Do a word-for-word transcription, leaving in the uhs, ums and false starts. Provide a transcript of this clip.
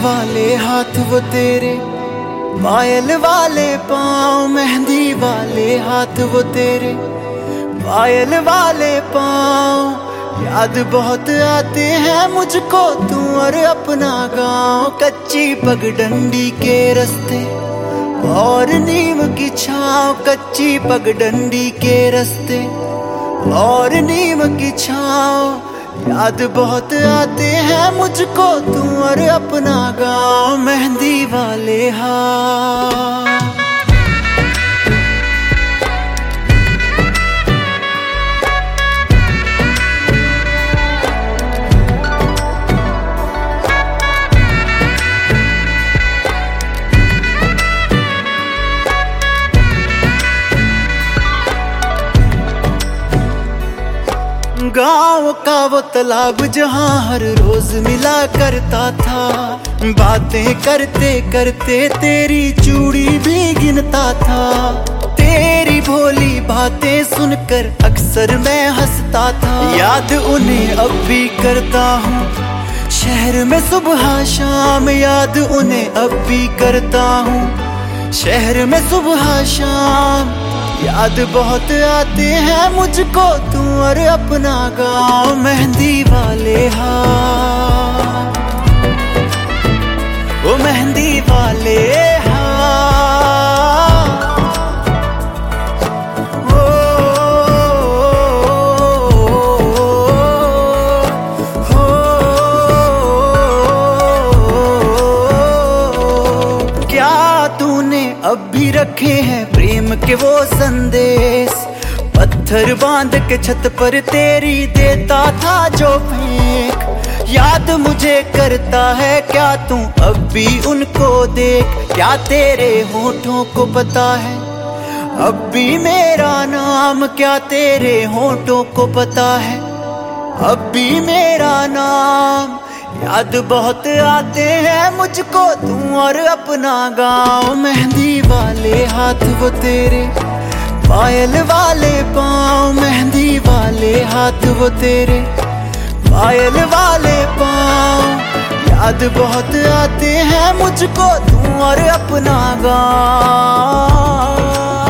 वाले हाथ वो तेरे, पायल वाले पाँव, मेहंदी वाले हाथ वो तेरे, पायल वाले पाँव। याद बहुत आते हैं मुझको तू और अपना गाँव। कच्ची पगडंडी के रास्ते और नीम की छाँव, कच्ची पगडंडी के रास्ते और नीम की छाँव। याद बहुत आते हैं मुझको तू और अपना गाँव, मेहंदी वाले हाथ। गाँव का वो तालाब जहाँ हर रोज मिला करता था, बातें करते करते तेरी चूड़ी भी गिनता था। तेरी भोली बातें सुनकर अक्सर मैं हंसता था। याद उन्हें अब भी करता हूँ शहर में सुबह शाम, याद उन्हें अब भी करता हूँ शहर में सुबह शाम। याद बहुत आते हैं मुझको तू और अपना गाँव, मेहंदी वाले हाथ, वो मेहंदी वाले हाथ। ओ, हो, क्या तूने अब भी रखे हैं प्रेम के वो संदेश? पत्थर बांध के छत पर तेरी देता था जो फेंक। याद मुझे करता है क्या तू अब भी उनको देख? क्या तेरे होठों को पता है अब भी मेरा नाम? क्या तेरे होठों को पता है अब भी मेरा नाम? याद बहुत आते हैं मुझको तू और अपना गाँव, मेहंदी वाले हाथ वो तेरे, पायल वाले पाँव, मेहंदी वाले हाथ वो तेरे, पायल वाले पाँव। याद बहुत आते हैं मुझको तू और अपना गाँव।